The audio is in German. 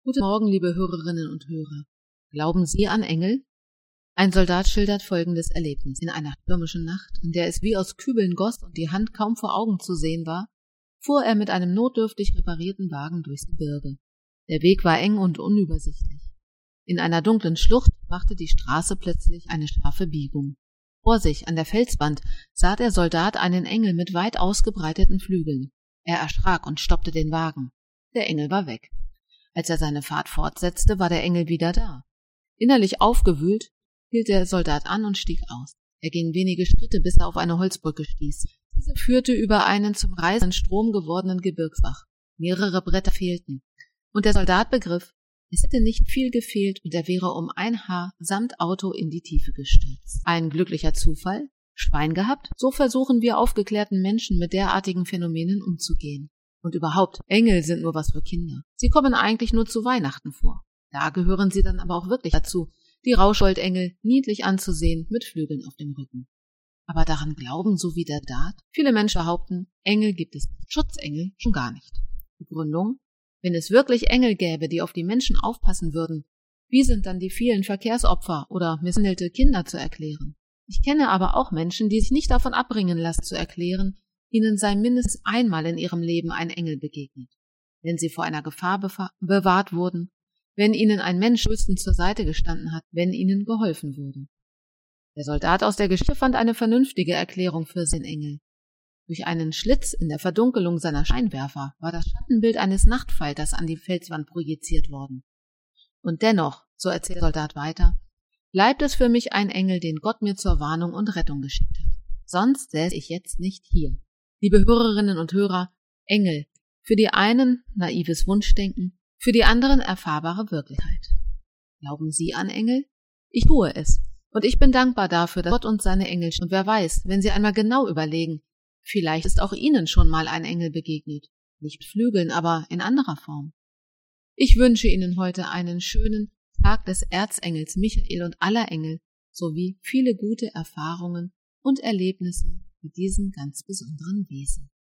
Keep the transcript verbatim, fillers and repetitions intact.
Guten Morgen, liebe Hörerinnen und Hörer. Glauben Sie an Engel? Ein Soldat schildert folgendes Erlebnis. In einer stürmischen Nacht, in der es wie aus Kübeln goss und die Hand kaum vor Augen zu sehen war, fuhr er mit einem notdürftig reparierten Wagen durchs Gebirge. Der Weg war eng und unübersichtlich. In einer dunklen Schlucht machte die Straße plötzlich eine scharfe Biegung. Vor sich, an der Felswand, sah der Soldat einen Engel mit weit ausgebreiteten Flügeln. Er erschrak und stoppte den Wagen. Der Engel war weg. Als er seine Fahrt fortsetzte, war der Engel wieder da. Innerlich aufgewühlt, hielt der Soldat an und stieg aus. Er ging wenige Schritte, bis er auf eine Holzbrücke stieß. Diese führte über einen zum reißenden Strom gewordenen Gebirgsbach. Mehrere Bretter fehlten. Und der Soldat begriff, es hätte nicht viel gefehlt und er wäre um ein Haar samt Auto in die Tiefe gestürzt. Ein glücklicher Zufall? Schwein gehabt? So versuchen wir aufgeklärten Menschen mit derartigen Phänomenen umzugehen. Und überhaupt, Engel sind nur was für Kinder. Sie kommen eigentlich nur zu Weihnachten vor. Da gehören sie dann aber auch wirklich dazu, die Rauschgoldengel niedlich anzusehen mit Flügeln auf dem Rücken. Aber daran glauben so wie der Soldat? Viele Menschen behaupten, Engel gibt es nicht. Schutzengel schon gar nicht. Begründung? Wenn es wirklich Engel gäbe, die auf die Menschen aufpassen würden, wie sind dann die vielen Verkehrsopfer oder misshandelte Kinder zu erklären? Ich kenne aber auch Menschen, die sich nicht davon abbringen lassen zu erklären, ihnen sei mindestens einmal in ihrem Leben ein Engel begegnet, wenn sie vor einer Gefahr bewahrt wurden, wenn ihnen ein Mensch tröstend zur Seite gestanden hat, wenn ihnen geholfen wurde. Der Soldat aus der Geschichte fand eine vernünftige Erklärung für seinen Engel. Durch einen Schlitz in der Verdunkelung seiner Scheinwerfer war das Schattenbild eines Nachtfalters an die Felswand projiziert worden. Und dennoch, so erzählt der Soldat weiter, bleibt es für mich ein Engel, den Gott mir zur Warnung und Rettung geschickt hat. Sonst säße ich jetzt nicht hier. Liebe Hörerinnen und Hörer, Engel, für die einen naives Wunschdenken, für die anderen erfahrbare Wirklichkeit. Glauben Sie an Engel? Ich tue es. Und ich bin dankbar dafür, dass Gott uns seine Engel schickt. Und wer weiß, wenn Sie einmal genau überlegen, vielleicht ist auch Ihnen schon mal ein Engel begegnet. Nicht mit Flügeln, aber in anderer Form. Ich wünsche Ihnen heute einen schönen Tag des Erzengels Michael und aller Engel sowie viele gute Erfahrungen und Erlebnisse mit diesen ganz besonderen Wesen.